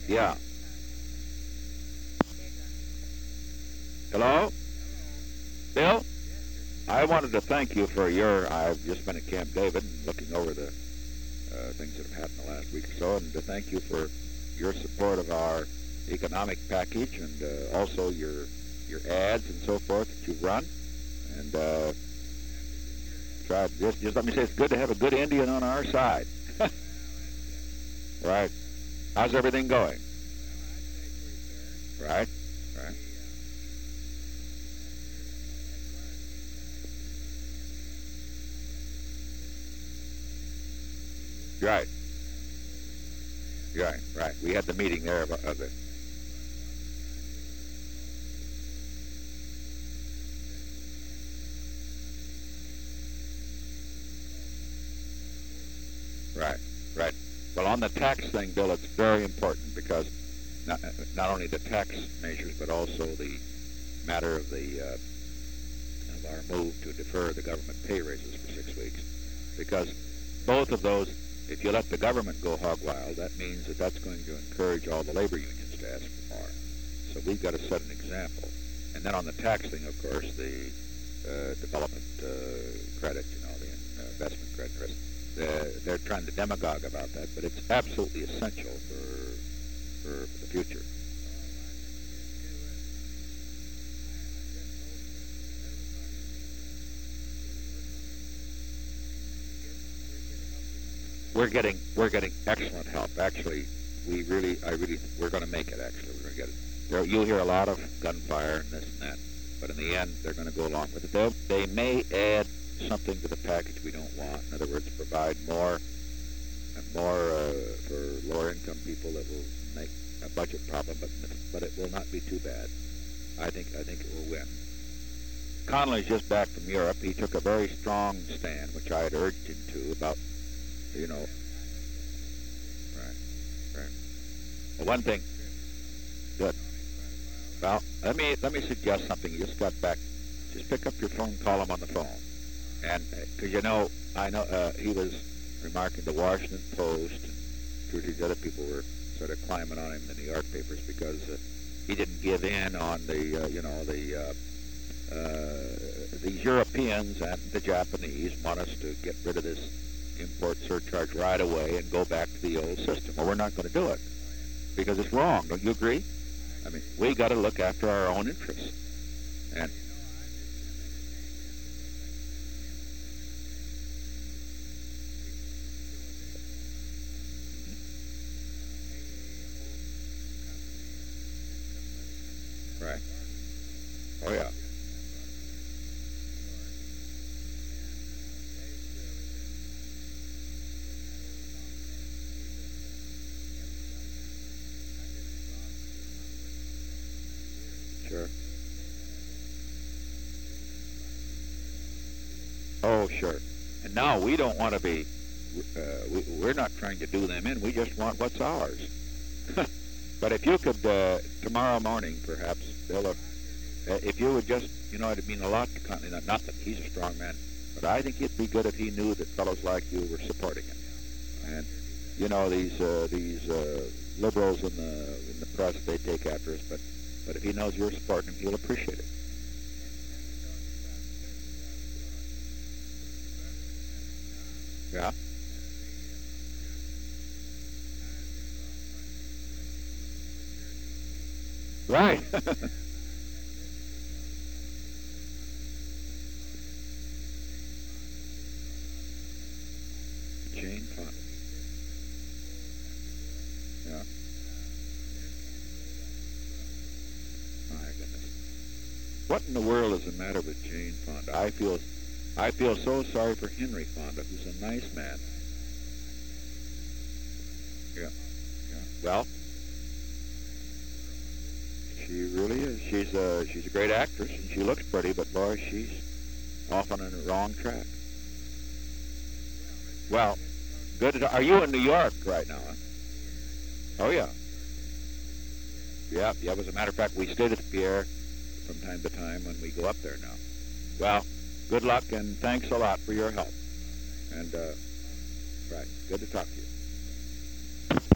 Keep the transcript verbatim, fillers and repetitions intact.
Yeah. Hello? Bill? I wanted to thank you for your, I've just been at Camp David and looking over the uh, things that have happened the last week or so, and to thank you for your support of our economic package and uh, also your your ads and so forth that you've run. And uh, try, just, just let me say it's good to have a good Indian on our side. Right. How's everything going? Right. Right. Right. Right. Right. We had the meeting there about of it. Right. Right. Well, on the tax thing, Bill, it's very important because not, not only the tax measures, but also the matter of the uh, of our move to defer the government pay raises for six weeks, because both of those, if you let the government go hog wild, that means that that's going to encourage all the labor unions to ask for more. So we've got to set an example. And then on the tax thing, of course, the uh, development uh, credit, you know, the uh, investment credit, the rest, uh, they're trying to demagogue about that, but it's absolutely essential for for, for the future. We're getting we're getting excellent help. Actually, we really, I really, we're going to make it. Actually, we're going to get it. There, you'll hear a lot of gunfire and this and that, but in the end, they're going to go along with it. They'll, they may add something to the package we don't want. In other words, provide more and more uh, for lower income people that will make a budget problem, but but it will not be too bad. I think I think it will win. Connolly's just back from Europe. He took a very strong stand, which I had urged him to, about, you know, right, right. Well, one thing, good. Well, let me let me suggest something. You just got back. Just pick up your phone, call him on the phone, and because you know, I know uh, he was remarking the Washington Post and two or three other people were sort of climbing on him in the New York papers because uh, he didn't give in on the, uh, you know, the uh, uh, these Europeans and the Japanese want us to get rid of this import surcharge right away and go back to the old system. Well, we're not going to do it because it's wrong. Don't you agree? I mean, we got to look after our own interests. And right. Oh yeah. Sure. Oh, sure. And now we don't want to be. Uh, we, we're not trying to do them in. We just want what's ours. But if you could uh, tomorrow morning, perhaps, Bill, if, uh, if you would just, you know, it'd mean a lot to Connolly. Not, not that he's a strong man, but I think it'd be good if he knew that fellows like you were supporting him. And you know, these uh, these uh, liberals in the in the press, they take after us, but but if he knows you're supporting him, he'll appreciate it. Yeah. Right. Jane Fonda. Yeah. My goodness. What in the world is the matter with Jane Fonda? I feel, I feel so sorry for Henry Fonda, who's a nice man. Yeah. Yeah. Well, she really is. She's a she's a great actress, and she looks pretty, but boy, she's often on the wrong track. Well, good. To, are you in New York right now? Huh? Oh yeah. Yeah. Yeah. As a matter of fact, we stayed at the Pierre from time to time when we go up there now. Well, good luck and thanks a lot for your help. And uh, right, good to talk to you.